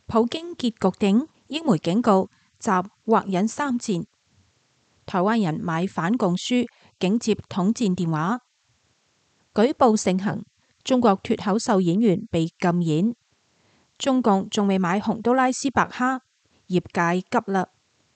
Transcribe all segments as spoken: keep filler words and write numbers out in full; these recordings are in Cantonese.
普京結局定，英媒警告習或引三戰。台灣人買反共書，竟接統戰電話。舉報盛行，中國脫口秀演員被禁演。中共仲未買洪都拉斯白蝦，業界急啦。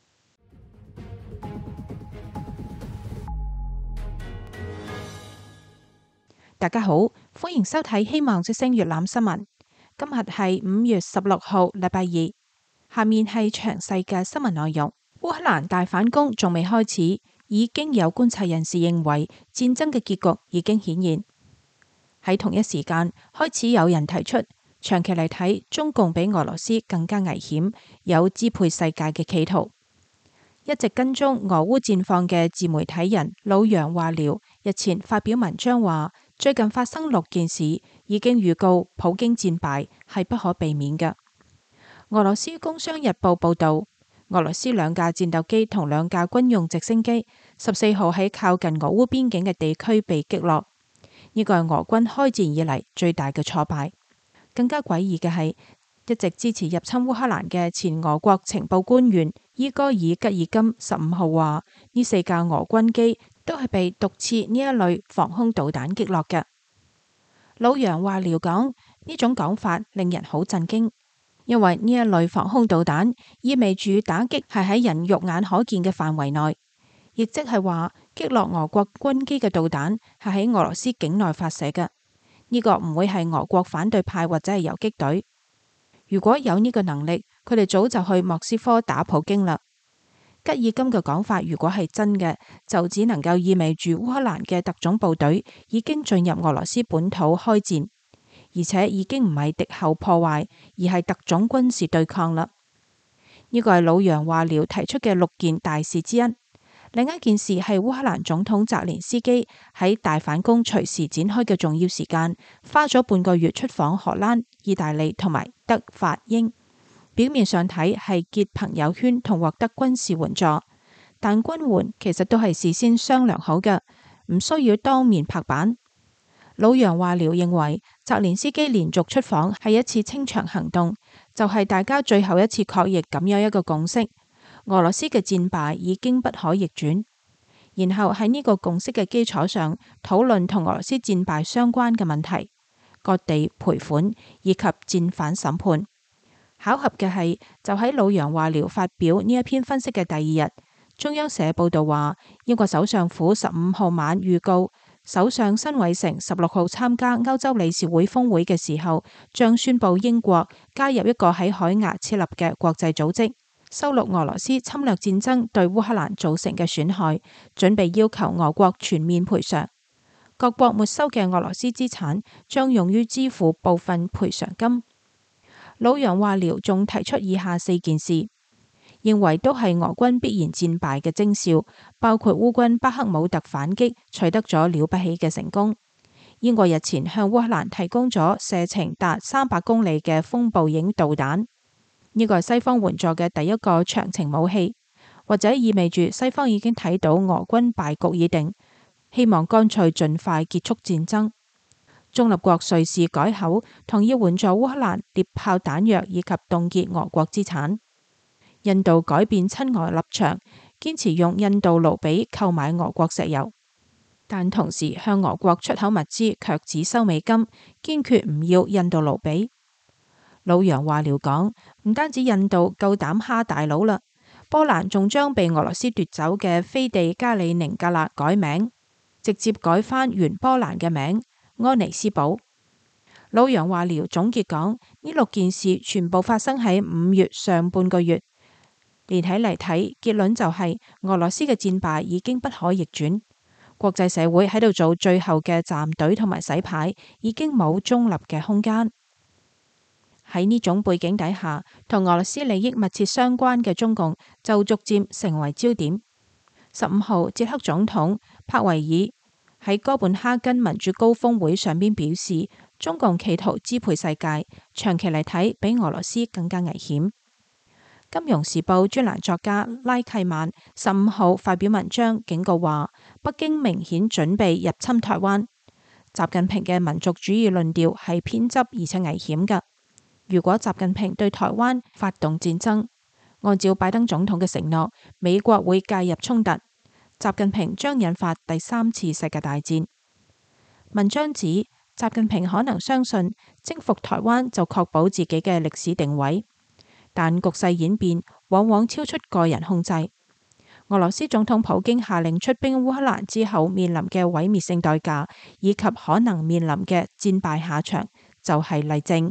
大家好，歡迎收睇希望之聲粵覽新聞。今日係五月十六號，禮拜二。下面係詳細嘅新聞內容。烏克蘭大反攻仲未開始，已經有觀察人士認為戰爭嘅結局已經顯現。喺同一時間，開始有人提出，長期嚟睇，中共比俄羅斯更加危險，有支配世界嘅企圖。一直跟蹤俄烏戰況嘅自媒體人老楊話聊日前發表文章話，最近發生六件事已經預告普京戰敗係不可避免嘅。俄羅斯工商日報報道，俄羅斯兩架戰鬥機同兩架軍用直升機十四號喺靠近俄烏邊境嘅地區被擊落，呢個係俄軍開戰以嚟最大嘅挫敗。更加詭異嘅係，一直支持入侵烏克蘭嘅前俄國情報官員伊戈爾吉爾金十五號話，呢四架俄軍機都係被毒刺呢一類防空導彈擊落嘅。老楊話聊講，呢種講法令人好震驚，因為呢一類防空導彈意味住打擊係喺人肉眼可見嘅範圍內，亦即係話擊落俄國軍機嘅導彈係喺俄羅斯境內發射嘅。呢個唔會係俄國反對派或者係游擊隊。如果有呢個能力，佢哋早就去莫斯科打普京啦。吉爾金嘅講法如果係真嘅，就只能夠意味住烏克蘭嘅特種部隊已經進入俄羅斯本土開戰，而且已經唔係敵後破壞，而係特種軍事對抗啦。呢個係老楊話聊提出嘅六件大事之一。另一件事係烏克蘭總統澤連斯基喺大反攻隨時展開嘅重要時間，花咗半個月出訪荷蘭、意大利同埋德法英。表面上睇係結朋友圈同獲得軍事援助，但軍援其實都係事先商量好嘅，唔需要當面拍板。老楊話聊認為，澤連斯基連續出訪係一次清場行動，就係、是、大家最後一次確認咁樣一個共識。俄羅斯嘅戰敗已經不可逆轉，然後喺呢個共識嘅基礎上討論同俄羅斯戰敗相關嘅問題，割地賠款以及戰犯審判。巧合嘅係，就喺老楊話聊發表呢一篇分析嘅第二日，中央社報道話，英國首相府十五號晚預告，首相辛偉誠十六號參加歐洲理事會峰會嘅時候，將宣布英國加入一個喺海牙設立嘅國際組織，收錄俄羅斯侵略戰爭對烏克蘭造成嘅損害，準備要求俄國全面賠償。各國沒收嘅俄羅斯資產將用於支付部分賠償金。老楊話聊仲提出以下四件事，認為都係俄軍必然戰敗嘅徵兆，包括烏軍巴克姆特反擊取得咗了不起嘅成功。英國日前向烏克蘭提供咗射程達三百公里嘅風暴影導彈，呢個係西方援助嘅第一個長程武器，或者意味住西方已經睇到俄軍敗局已定，希望乾脆盡快結束戰爭。中立國瑞士改口，同意援助烏克蘭獵炮彈藥以及凍結俄國資產。印度改變親俄立場，堅持用印度盧比購買俄國石油，但同時向俄國出口物資卻只收美金，堅決唔要印度盧比。老楊話聊講，唔單止印度夠膽蝦大佬啦，波蘭仲將被俄羅斯奪走嘅飛地加里寧格勒改名，直接改返原波蘭嘅名安尼斯堡。老楊話聊總結講，呢六件事全部發生喺五月上半個月，連起嚟睇，結論就係俄羅斯嘅戰敗已經不可逆轉，國際社會喺度做最後嘅站隊同埋洗牌，已經冇中立嘅空間。喺呢種背景底下，同俄羅斯利益密切相關嘅中共就逐漸成為焦點。十五號，捷克總統帕維爾喺哥本哈根民主高峰會上邊表示，中共企圖支配世界，長期嚟睇比俄羅斯更加危險。金融時報專欄作家拉契曼十五號發表文章警告話，北京明顯準備入侵台灣。習近平嘅民族主義論調係偏執而且危險㗎。 如果習近平對台灣發動戰爭，按照拜登總統嘅承諾，美國會介入衝突，習近平將引發第三次世界大戰。文章指，習近平可能相信征服台灣就確保自己嘅歷史定位，但局勢演變往往超出個人控制。俄羅斯總統普京下令出兵烏克蘭之後面臨嘅毀滅性代價，以及可能面臨嘅戰敗下場，就係例證。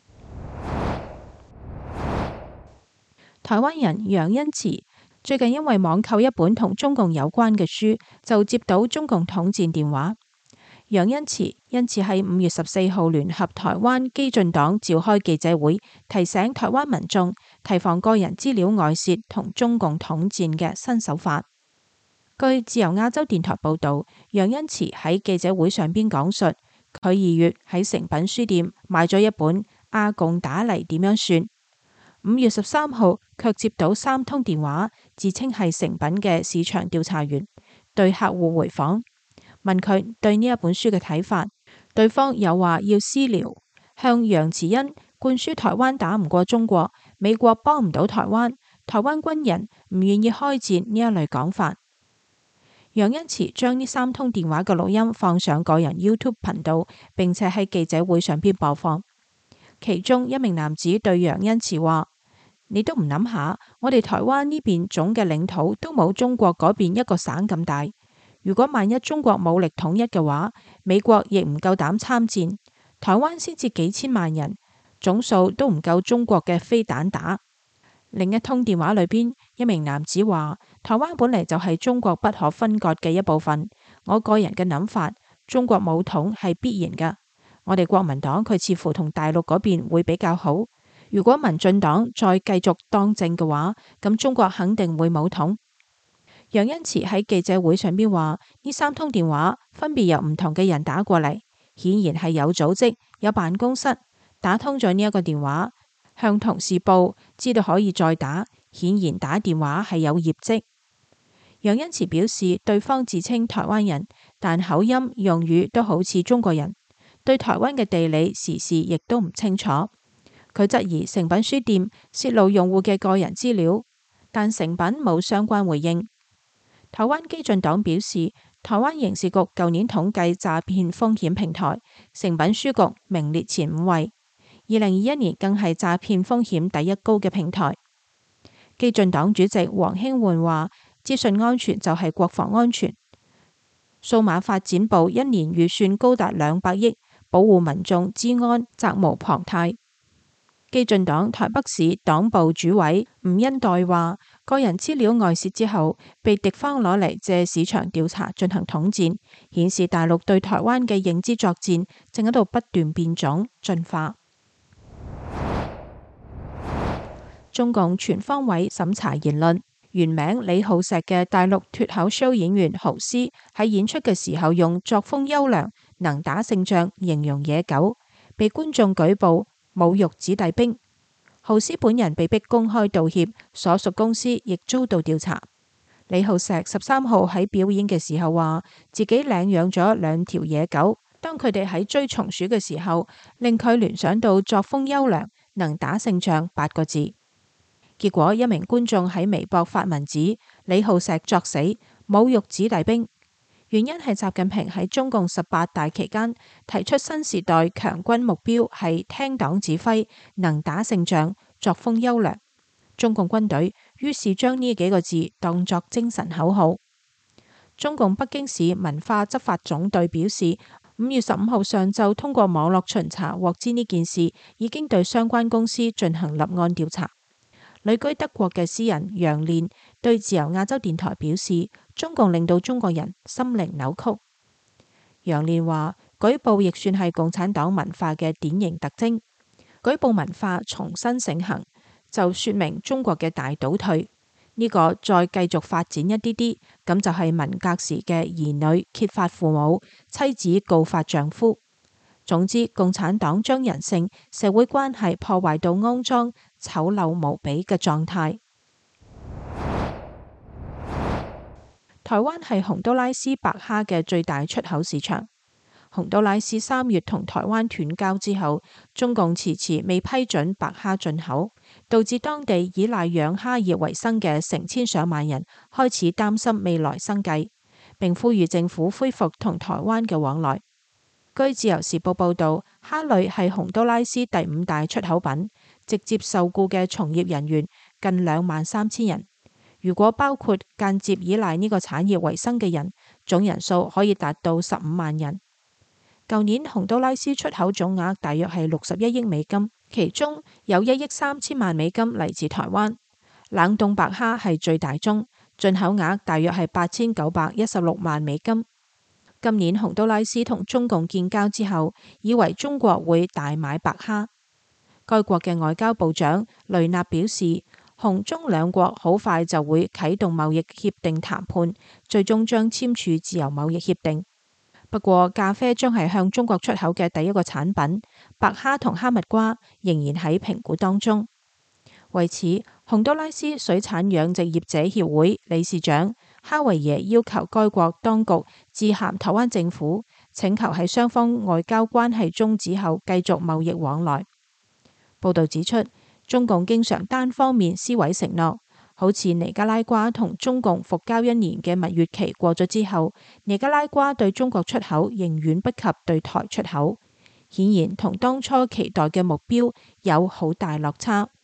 台灣人楊恩慈最近因為網購一本同中共有關嘅書，就接到中共統戰電話。楊恩慈因此喺五月十四號聯合台灣基進黨召開記者會，提醒台灣民眾提防個人資料外洩同中共統戰嘅新手法。據自由亞洲電台報道，楊恩慈喺記者會上邊講述，佢二月喺誠品書店買咗一本《阿共打嚟點樣算》，五月十三號卻接到三通電話，自稱係誠品嘅市場調查員，對客戶回訪，問佢對呢一本書嘅睇法。對方又話要私聊，向楊慈恩灌輸台灣打唔過中國，美國幫唔到台灣，台灣軍人唔願意開戰呢一類講法。楊恩慈將呢三通電話嘅錄音放上個人 YouTube 頻道，並且喺記者會上邊播放。其中一名男子對楊恩慈話：你都唔諗下，我哋台灣呢邊總嘅領土都冇中國嗰邊一個省咁大。如果萬一中國武力統一嘅話，美國亦唔夠膽參戰。台灣先至幾千萬人，總數都唔夠中國嘅飛彈打。另一通電話裏邊，一名男子話：台灣本嚟就係中國不可分割嘅一部分。我個人嘅諗法，中國武統係必然噶。我哋國民黨佢似乎同大陸嗰邊會比較好。如果民進黨再繼續當政嘅話，咁中國肯定會武統。楊恩慈喺記者會上邊話：呢三通電話分別由唔同嘅人打過嚟，顯然係有組織、有辦公室打通咗呢一個電話，向同事報，知道可以再打，顯然打電話係有業績。楊恩慈表示，對方自稱台灣人，但口音用語都好似中國人，對台灣嘅地理時事亦都唔清楚。佢質疑誠品書店洩露用戶嘅個人資料，但誠品冇相關回應。台灣基進黨表示，台灣刑事局舊年統計詐騙風險平台，誠品書局名列前五位，二零二一年更係詐騙風險第一高嘅平台。基進黨主席黃興煥話：資訊安全就係國防安全。數碼發展部一年預算高達兩百億，保護民眾資安責無旁貸。基進黨台北市黨部主委吳恩岱話：個人資料外洩之後，被敵方攞嚟借市場調查進行統戰，顯示大陸對台灣嘅認知作戰正喺度不斷變種進化。中共全方位審查言論，原名李浩石嘅大陸脫口 show 演員豪斯喺演出嘅時候用作風優良、能打勝仗形容野狗，被觀眾舉報侮辱子弟兵。豪斯本人被逼公開道歉，所屬公司亦遭到調查。李浩石十三號喺表演嘅時候話，自己領養咗兩條野狗，當佢哋喺追松鼠嘅時候，令佢聯想到作風優良、能打勝仗八個字。結果一名觀眾喺微博發文指李浩石作死，侮辱子弟兵。原因係習近平喺中共十八大期間提出新時代強軍目標係聽黨指揮、能打勝仗、作風優良。中共軍隊於是將呢幾個字當作精神口號。中共北京市文化執法總隊表示，五月十五號上晝通過網絡巡查獲知呢件事，已經對相關公司進行立案調查。旅居德國嘅詩人楊練對自由亞洲電台表示，中共令到中國人心靈扭曲。楊練話：舉報亦算係共產黨文化嘅典型特徵，舉報文化重新盛行，就說明中國嘅大倒退。呢、這個再繼續發展一啲啲，咁就係文革時嘅兒女揭發父母，妻子告發丈夫。總之，共產黨將人性、社會關係破壞到骯髒、醜陋無比嘅狀態。台灣係洪都拉斯白蝦嘅最大出口市場。 洪都拉斯三月同台灣斷交之後，中共遲遲未批准白蝦進口，導致當地依賴養蝦業為生嘅成千上萬人開始擔心未來生計，並呼籲政府恢復同台灣嘅往來。據自由時報報道，蝦類係洪都拉斯第五大出口品，直接受僱嘅從業人員近兩萬三千人。如果包括間接依賴呢個產業為生嘅人，總人數可以達到十五萬人。舊年洪都拉斯出口總額大約係六十一億美金，其中有一億三千萬美金嚟自台灣。冷凍白蝦係最大宗，進口額大約係八千九百一十六萬美金。今年洪都拉斯同中共建交之後，以為中國會大買白蝦。該國嘅外交部長雷納表示，洪中兩國好快就會啟動貿易協定談判，最終將簽署自由貿易協定。不過，咖啡將係向中國出口嘅第一個產品，白蝦同哈密瓜仍然喺評估當中。為此，洪都拉斯水產養殖業者協會理事長哈維耶要求該國當局致函台灣政府，請求喺雙方外交關係終止後繼續貿易往來。報道指出，中共經常單方面撕毀承諾，好似尼加拉瓜同中共復交一年嘅蜜月期過咗之後，尼加拉瓜對中國出口仍遠不及對台出口，顯然同當初期待嘅目標有好大落差。